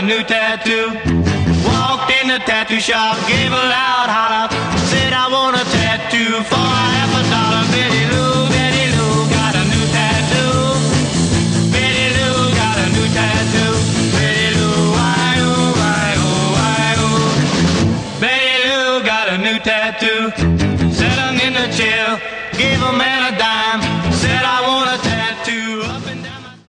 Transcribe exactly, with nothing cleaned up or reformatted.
new tattoo. Walked in the tattoo shop, gave a loud holler, said I want a tattoo for half a dollar. Betty Lou, Betty Lou got a new tattoo. Betty Lou got a new tattoo. Betty Lou, why oh, why oh, why oh. Betty Lou got a new tattoo.